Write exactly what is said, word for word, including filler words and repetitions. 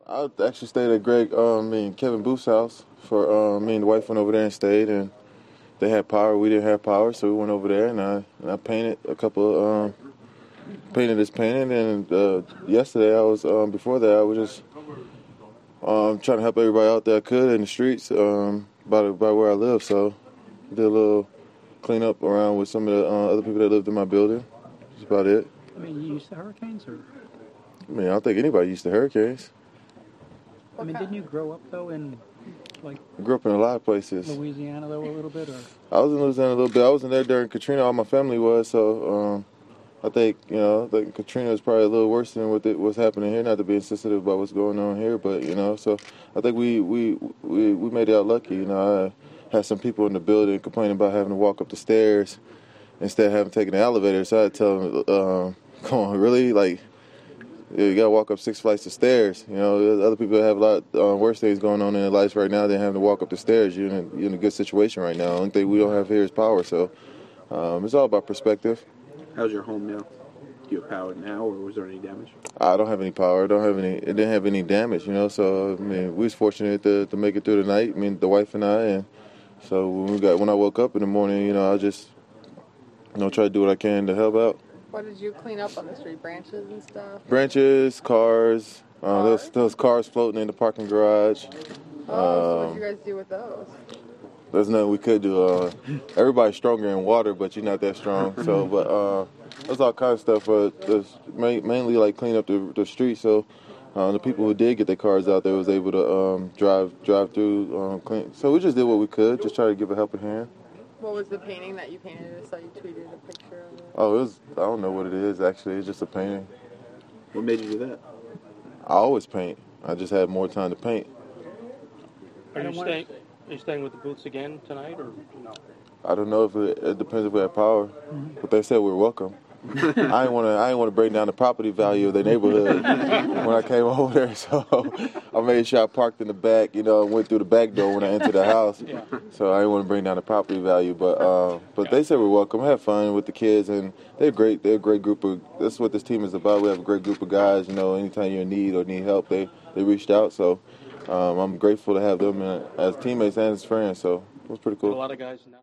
I actually stayed at Greg, um, me and Kevin Booth's house for um, me and the wife went over there and stayed, and they had power. We didn't have power, so we went over there and I and I painted a couple, um, painted this painting. And uh, yesterday I was um, before that I was just um, trying to help everybody out that I could in the streets um, by the, by where I live. So did a little cleanup around with some of the uh, other people that lived in my building. That's about it. I mean, you used to hurricanes, or? I mean, I don't think anybody used to hurricanes. I mean, didn't you grow up though in like I grew up in a lot of places. Louisiana though a little bit, or? I was in Louisiana a little bit. I wasn't there during Katrina. All my family was, so um, I think you know, I think Katrina was probably a little worse than what it, what's happening here. Not to be insensitive about what's going on here, but you know, so I think we we we, we made it out lucky. You know, I had some people in the building complaining about having to walk up the stairs instead of having to take an elevator. So I had to tell them, um, "Come on, really? Like, yeah, you got to walk up six flights of stairs. You know, there's other people that have a lot uh, worse things going on in their lives right now than having to walk up the stairs. You're in a, you're in a good situation right now. The only thing we don't have here is power. So um, it's all about perspective. How's your home now? Do you have power now, or was there any damage? I don't have any power. I don't have any. It didn't have any damage. You know, so I mean, we was fortunate to to make it through the night. I mean, the wife and I, and so when we got when I woke up in the morning, you know, I just you know try to do what I can to help out. What did you clean up on the street? Branches and stuff? Branches, cars. Uh, Cars? Those those cars floating in the parking garage. Oh, so what Um, did you guys do with those? There's nothing we could do. Uh, everybody's stronger in water, but you're not that strong. So, but uh, there's all kinds of stuff. But there's ma- mainly like clean up the, the streets. So uh, the people who did get their cars out there was able to um, drive drive through. Um, clean. So we just did what we could, just try to give a helping hand. What was the painting that you painted? I saw you tweeted a picture of it. Oh, it was. I don't know what it is actually. It's just a painting. What made you do that? I always paint. I just had more time to paint. Are you staying? Are you staying with the Booths again tonight, or no? I don't know if it, it depends if we have power, Mm-hmm. but they said we're welcome. I didn't want to. I didn't want to bring down the property value of the neighborhood when I came over there. So I made sure I parked in the back. You know, and went through the back door when I entered the house. Yeah. So I didn't want to bring down the property value. But uh, but they said we're welcome. Have fun with the kids, and they're great. They're a great group of. That's what this team is about. We have a great group of guys. You know, anytime you're in need or need help, they they reached out. So um, I'm grateful to have them as teammates and as friends. So it was pretty cool. A lot of guys now.